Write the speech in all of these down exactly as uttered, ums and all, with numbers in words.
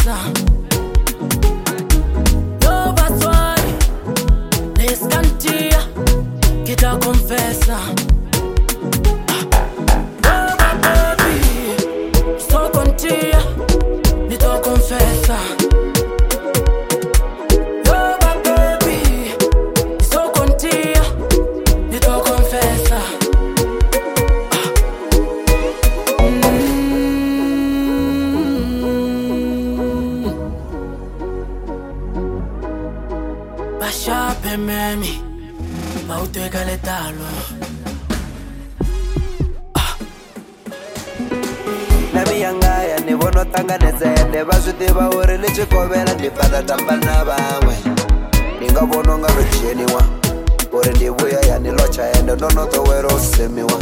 confessa. Yo Batswari, Nescantia, che ti confessa. Yo baby, sto con te, mi to confessa. Yo baby, sto con te, mi to confessa. Bashape memi, mauteka letalo. Nami yangaya ni bono tanganezede basutiba uri lichikovela ndipata tamba na bamwe ninga bono nga rocheniwa uri ndibuya yani locha ende nono towero semiwa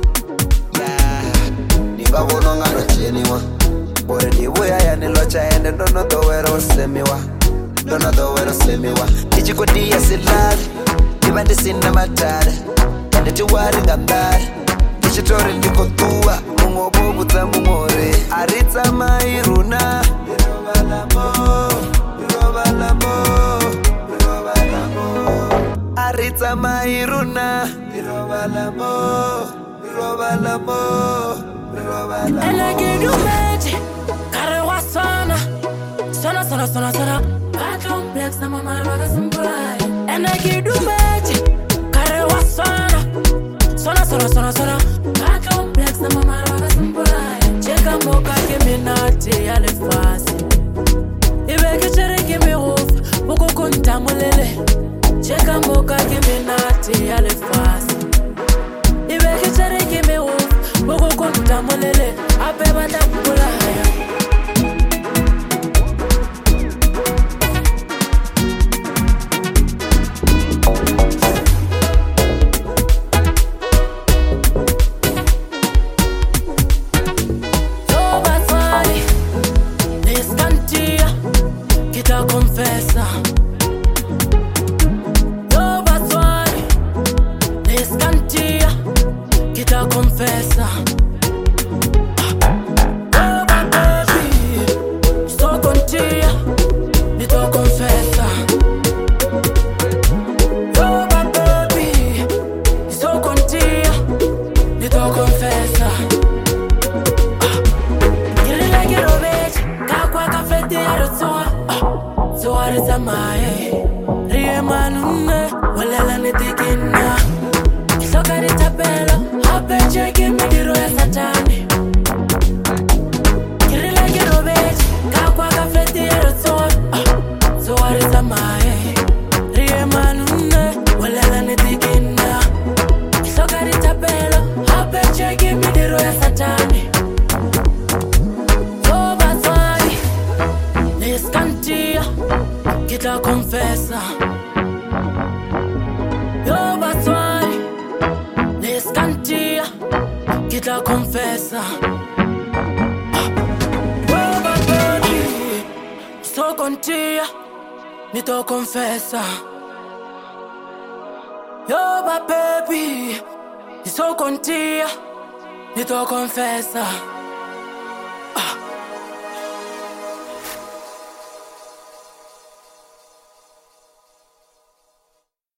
ninga bono nga rocheniwa uri ndibuya yani locha ende nono towero semiwa nono towero semiwa ndichikodia silali ndiba ndisina matare ende tiwari ngandari ndichitori ndikotuwa mungobobu dzamumore aritsa mairuna aritsa mairuna And I give you magic, kare wa sana, sana sana sana sana. Bad complex na mama roga simple. And I give you magic, kare wa sana, sana sana sana sana. Bad complex na mama roga simple. Cheka moka keminati ya lefasi. Ibe kichere kimi roof, buko kunta mulele. Cheka moka keminati ya lefasi. Ibe kichere kimi roof, buko kunta mulele. Ape bata kula haya. Yo Batswari, Nescantia, che ti confessa. Yo Batswari, Nescantia, che ti confessa. Yo baby, sto con te, mi to confessa. Yo baby, sto con te, mi to confessa. Kirila kirobet, kakwa kafeti ya rotsoa. Soare zamaye, rie manune, walela nitikina. Soka di tapelo, hape cheki midiro ya satani. Kirila kirobet, kakwa kafeti ya rotsoa. Soare zamaye, rie manune, walela nitikina. Soka di tapelo, hape cheki midiro ya satani. Yo Batswari, Nescantia, che ti confessa. Yo Batswari, Nescantia, che ti confessa. Yo baby, sto con te, mi to confessa. Yo baby, sto con te, mi to confessa.